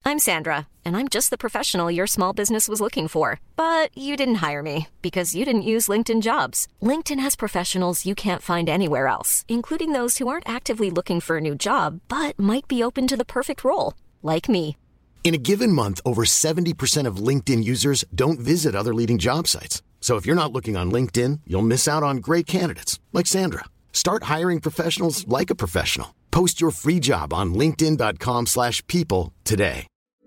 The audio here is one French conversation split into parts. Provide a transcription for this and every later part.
I'm Sandra, and I'm just the professional your small business was looking for. But you didn't hire me because you didn't use LinkedIn Jobs. LinkedIn has professionals you can't find anywhere else, including those who aren't actively looking for a new job, but might be open to the perfect role, like me. In a given month, over 70% of LinkedIn users don't visit other leading job sites. So if you're not looking on LinkedIn, you'll miss out on great candidates like Sandra. Start hiring professionals like a professional. Post your free job on linkedin.com/people today.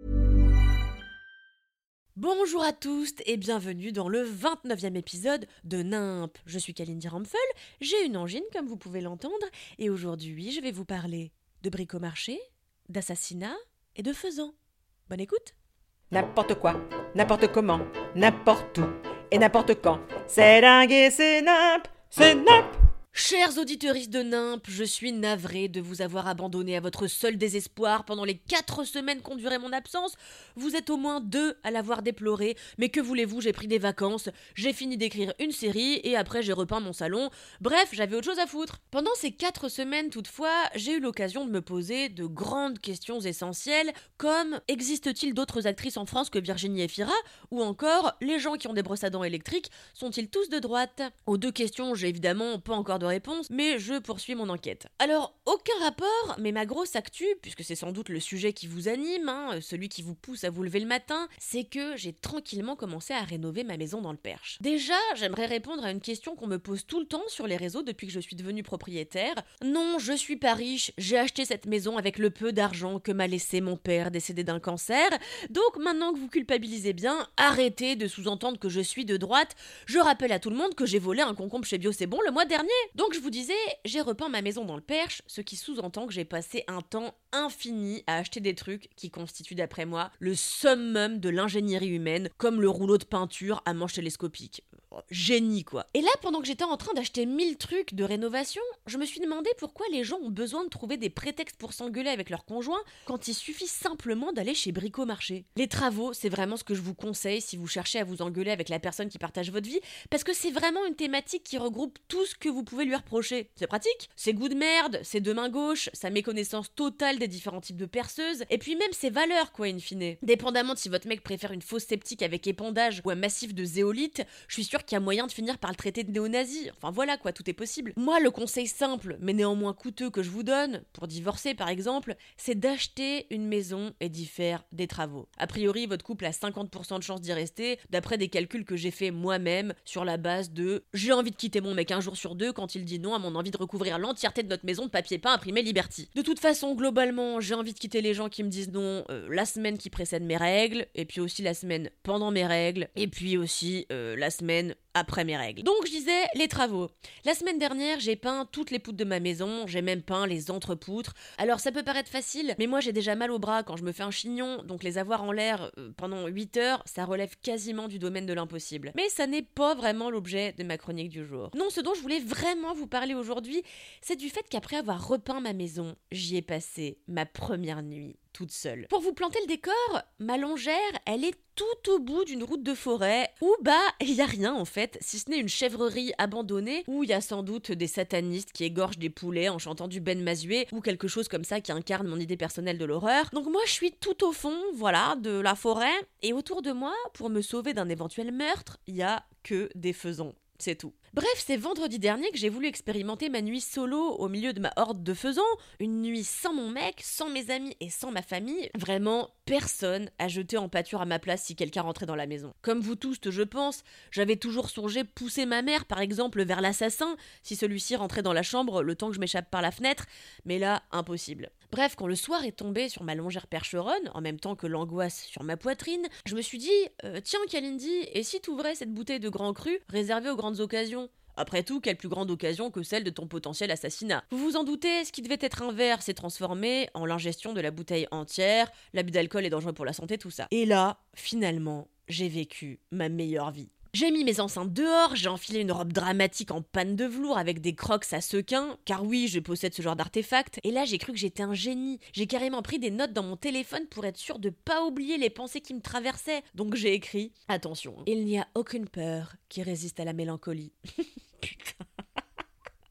Bonjour à tous et bienvenue dans le 29e épisode de Nimp. Je suis Kalindi Ramphel, j'ai une angine comme vous pouvez l'entendre et aujourd'hui je vais vous parler de bricomarché, d'assassinat et de faisans. Bonne écoute. N'importe quoi, n'importe comment, n'importe où et n'importe quand. C'est dingue et c'est nimp, c'est nimp. Chers auditeuristes de Nimp, je suis navrée de vous avoir abandonné à votre seul désespoir pendant les 4 semaines qu'ont duré mon absence. Vous êtes au moins 2 à l'avoir déploré, mais que voulez-vous, j'ai pris des vacances, j'ai fini d'écrire une série et après j'ai repeint mon salon. Bref, j'avais autre chose à foutre. Pendant ces 4 semaines toutefois, j'ai eu l'occasion de me poser de grandes questions essentielles comme existe-t-il d'autres actrices en France que Virginie Efira ou encore les gens qui ont des brosses à dents électriques sont-ils tous de droite? Aux 2 questions, j'ai évidemment pas encore de réponse, mais je poursuis mon enquête. Alors, aucun rapport, mais ma grosse actu, puisque c'est sans doute le sujet qui vous anime, celui qui vous pousse à vous lever le matin, c'est que j'ai tranquillement commencé à rénover ma maison dans le Perche. Déjà, j'aimerais répondre à une question qu'on me pose tout le temps sur les réseaux depuis que je suis devenue propriétaire. Non, je suis pas riche, j'ai acheté cette maison avec le peu d'argent que m'a laissé mon père décédé d'un cancer, donc maintenant que vous culpabilisez bien, arrêtez de sous-entendre que je suis de droite. Je rappelle à tout le monde que j'ai volé un concombre chez Bio C'est Bon le mois dernier. Donc je vous disais, j'ai repeint ma maison dans le Perche, ce qui sous-entend que j'ai passé un temps infini à acheter des trucs qui constituent d'après moi le summum de l'ingénierie humaine, comme le rouleau de peinture à manche télescopique. Génie quoi. Et là, pendant que j'étais en train d'acheter 1000 trucs de rénovation, je me suis demandé pourquoi les gens ont besoin de trouver des prétextes pour s'engueuler avec leur conjoint quand il suffit simplement d'aller chez Bricomarché. Les travaux, c'est vraiment ce que je vous conseille si vous cherchez à vous engueuler avec la personne qui partage votre vie, parce que c'est vraiment une thématique qui regroupe tout ce que vous pouvez lui reprocher. C'est pratique, ses goûts de merde, ses 2 mains gauches, sa méconnaissance totale des différents types de perceuses, et puis même ses valeurs quoi in fine. Dépendamment de si votre mec préfère une fosse septique avec épandage ou un massif de zéolite, je suis sûre qu'il y a moyen de finir par le traiter de néo-nazi. Enfin voilà quoi, tout est possible. Moi, le conseil simple, mais néanmoins coûteux que je vous donne, pour divorcer par exemple, c'est d'acheter une maison et d'y faire des travaux. A priori, votre couple a 50% de chance d'y rester, d'après des calculs que j'ai fait moi-même, sur la base de « j'ai envie de quitter mon mec un jour sur 2 quand il dit non à mon envie de recouvrir l'entièreté de notre maison de papier peint imprimé Liberty ». De toute façon, globalement, j'ai envie de quitter les gens qui me disent non la semaine qui précède mes règles, et puis aussi la semaine pendant mes règles, et puis aussi la semaine après mes règles. Donc je disais les travaux. La semaine dernière, j'ai peint toutes les poutres de ma maison, j'ai même peint les entrepoutres. Alors ça peut paraître facile, mais moi j'ai déjà mal au bras quand je me fais un chignon, donc les avoir en l'air pendant 8 heures, ça relève quasiment du domaine de l'impossible. Mais ça n'est pas vraiment l'objet de ma chronique du jour. Non, ce dont je voulais vraiment vous parler aujourd'hui, c'est du fait qu'après avoir repeint ma maison, j'y ai passé ma première nuit toute seule. Pour vous planter le décor, ma longère, elle est tout au bout d'une route de forêt où il y a rien en fait, si ce n'est une chèvrerie abandonnée où il y a sans doute des satanistes qui égorgent des poulets en chantant du Ben Mazué ou quelque chose comme ça qui incarne mon idée personnelle de l'horreur. Donc moi je suis tout au fond, voilà, de la forêt et autour de moi, pour me sauver d'un éventuel meurtre, il y a que des faisans. C'est tout. Bref, c'est vendredi dernier que j'ai voulu expérimenter ma nuit solo au milieu de ma horde de faisans, une nuit sans mon mec, sans mes amis et sans ma famille. Vraiment, personne a jeté en pâture à ma place si quelqu'un rentrait dans la maison. Comme vous tous, je pense, j'avais toujours songé pousser ma mère, par exemple, vers l'assassin, si celui-ci rentrait dans la chambre le temps que je m'échappe par la fenêtre, mais là, impossible. Bref, quand le soir est tombé sur ma longère percheronne, en même temps que l'angoisse sur ma poitrine, je me suis dit tiens Kalindi, et si t'ouvrais cette bouteille de Grand Cru réservée aux grandes occasions ? Après tout, quelle plus grande occasion que celle de ton potentiel assassinat. Vous vous en doutez, ce qui devait être un verre s'est transformé en l'ingestion de la bouteille entière, l'abus d'alcool est dangereux pour la santé, tout ça. Et là, finalement, j'ai vécu ma meilleure vie. J'ai mis mes enceintes dehors, j'ai enfilé une robe dramatique en panne de velours avec des crocs à sequins, car oui, je possède ce genre d'artefact, et là j'ai cru que j'étais un génie. J'ai carrément pris des notes dans mon téléphone pour être sûre de pas oublier les pensées qui me traversaient. Donc j'ai écrit « Attention, il n'y a aucune peur qui résiste à la mélancolie. »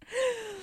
Putain.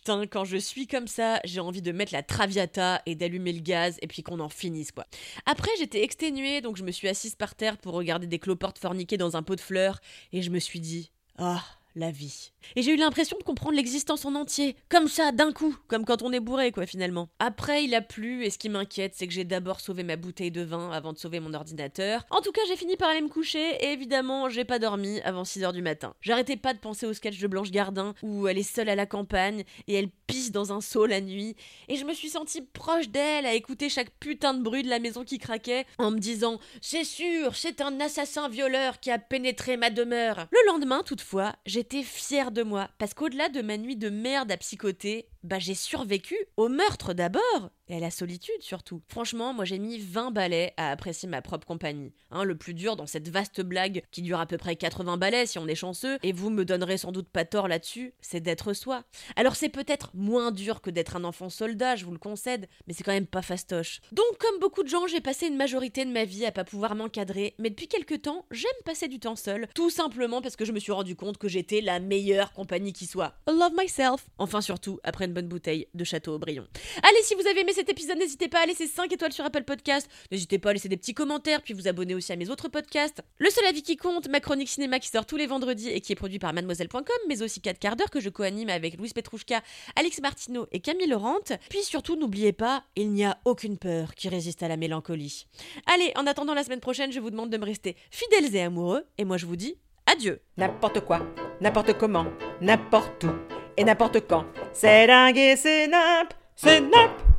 putain, quand je suis comme ça, j'ai envie de mettre la Traviata et d'allumer le gaz et puis qu'on en finisse, quoi. Après, j'étais exténuée, donc je me suis assise par terre pour regarder des cloportes forniquer dans un pot de fleurs et je me suis dit « Ah !» la vie. Et j'ai eu l'impression de comprendre l'existence en entier, comme ça, d'un coup, comme quand on est bourré, quoi, finalement. Après, il a plu, et ce qui m'inquiète, c'est que j'ai d'abord sauvé ma bouteille de vin avant de sauver mon ordinateur. En tout cas, j'ai fini par aller me coucher, et évidemment, j'ai pas dormi avant 6h du matin. J'arrêtais pas de penser au sketch de Blanche Gardin, où elle est seule à la campagne, et elle pisse dans un seau la nuit, et je me suis sentie proche d'elle, à écouter chaque putain de bruit de la maison qui craquait, en me disant « C'est sûr, c'est un assassin violeur qui a pénétré ma demeure !» Le lendemain, toutefois, j'étais fière de moi, parce qu'au-delà de ma nuit de merde à psychoter, j'ai survécu au meurtre d'abord, et à la solitude surtout. Franchement, moi j'ai mis 20 balais à apprécier ma propre compagnie. Le plus dur dans cette vaste blague qui dure à peu près 80 balais si on est chanceux, et vous me donnerez sans doute pas tort là-dessus, c'est d'être soi. Alors c'est peut-être moins dur que d'être un enfant soldat, je vous le concède, mais c'est quand même pas fastoche. Donc comme beaucoup de gens, j'ai passé une majorité de ma vie à pas pouvoir m'encadrer, mais depuis quelques temps, j'aime passer du temps seul, tout simplement parce que je me suis rendu compte que j'étais la meilleure compagnie qui soit. I love myself. Enfin surtout, après une bonne bouteille de Château-Aubryon. Allez, si vous avez aimé cet épisode, n'hésitez pas à laisser 5 étoiles sur Apple Podcast, n'hésitez pas à laisser des petits commentaires, puis vous abonner aussi à mes autres podcasts. Le seul avis qui compte, ma chronique cinéma qui sort tous les vendredis et qui est produit par mademoiselle.com, mais aussi 4 quarts d'heure que je co-anime avec Louise Petrouchka, Alix Martineau et Camille Laurent. Puis surtout, n'oubliez pas, il n'y a aucune peur qui résiste à la mélancolie. Allez, en attendant la semaine prochaine, je vous demande de me rester fidèles et amoureux, et moi je vous dis adieu. N'importe quoi, n'importe comment, n'importe où et n'importe quand. C'est dingue et c'est nimp, c'est nimp.